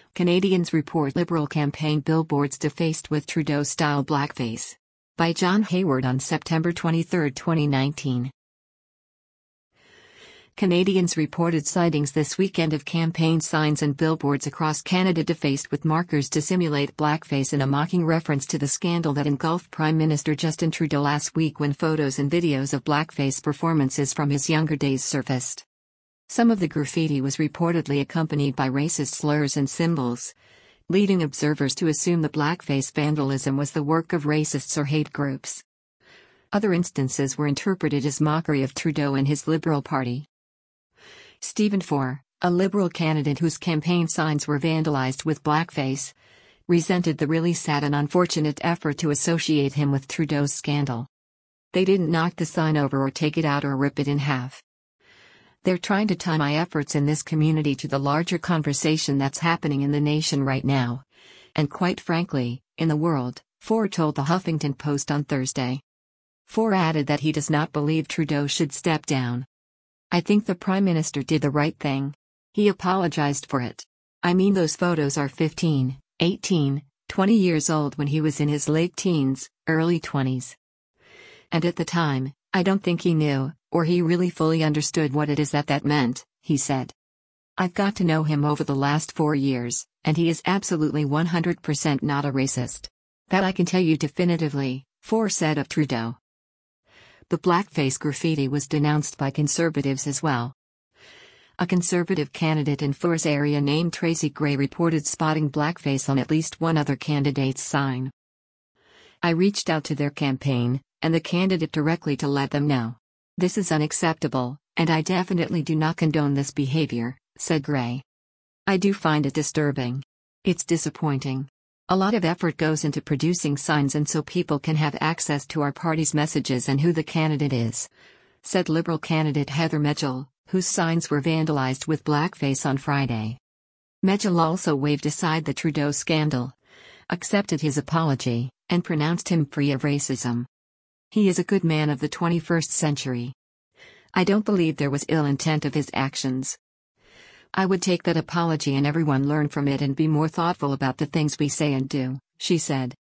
Canadians report Liberal campaign billboards defaced with Trudeau-style blackface. By John Hayward on September 23, 2019. Canadians reported sightings this weekend of campaign signs and billboards across Canada defaced with markers to simulate blackface in a mocking reference to the scandal that engulfed Prime Minister Justin Trudeau last week when photos and videos of blackface performances from his younger days surfaced. Some of the graffiti was reportedly accompanied by racist slurs and symbols, leading observers to assume the blackface vandalism was the work of racists or hate groups. Other instances were interpreted as mockery of Trudeau and his Liberal Party. Stephen Four, a Liberal candidate whose campaign signs were vandalized with blackface, resented the really sad and unfortunate effort to associate him with Trudeau's scandal. They didn't knock the sign over or take it out or rip it in half. They're trying to tie my efforts in this community to the larger conversation that's happening in the nation right now. And quite frankly, in the world, Four told the Huffington Post on Thursday. Four added that he does not believe Trudeau should step down. I think the Prime Minister did the right thing. He apologized for it. I mean, those photos are 15, 18, 20 years old when he was in his late teens, early 20s. And at the time, I don't think he knew, or he really fully understood what it is that meant, he said. I've got to know him over the last 4 years, and he is absolutely 100% not a racist. That I can tell you definitively, Four said of Trudeau. The blackface graffiti was denounced by Conservatives as well. A Conservative candidate in Four's area named Tracy Gray reported spotting blackface on at least one other candidate's sign. I reached out to their campaign, and the candidate directly to let them know. This is unacceptable, and I definitely do not condone this behavior, said Gray. I do find it disturbing. It's disappointing. A lot of effort goes into producing signs and so people can have access to our party's messages and who the candidate is, said Liberal candidate Heather Medgell, whose signs were vandalized with blackface on Friday. Medgell also waved aside the Trudeau scandal, accepted his apology, and pronounced him free of racism. He is a good man of the 21st century. I don't believe there was ill intent of his actions. I would take that apology and everyone learn from it and be more thoughtful about the things we say and do, she said.